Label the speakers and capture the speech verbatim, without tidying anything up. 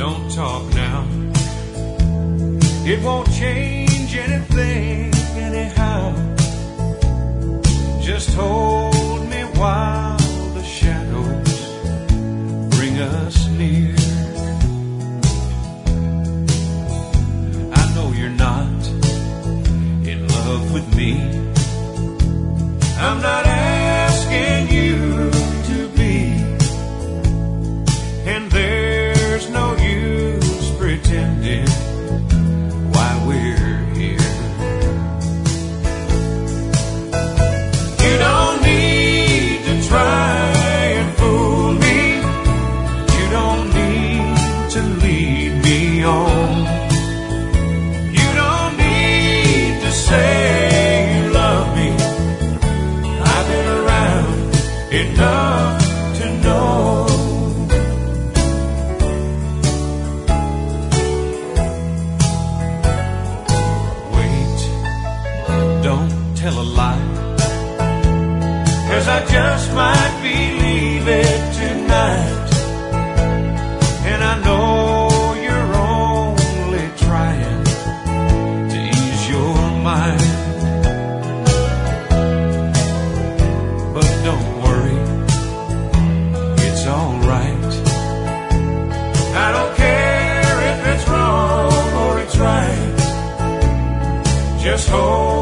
Speaker 1: Don't talk now. It won't change anything anyhow. Just hold me while the shadows bring us near. I know you're not in love with me. I'm not asking you to be. And there's no use pretending why we're here. You don't need to try and fool me. You don't need to lead me on. You don't need to say you love me. I've been around enough to know. Wait, don't tell a lie, 'cause I just might believe it tonight. And I know you're only trying to ease your mind. But don't worry, it's alright. I don't care if it's wrong or it's right. Just hold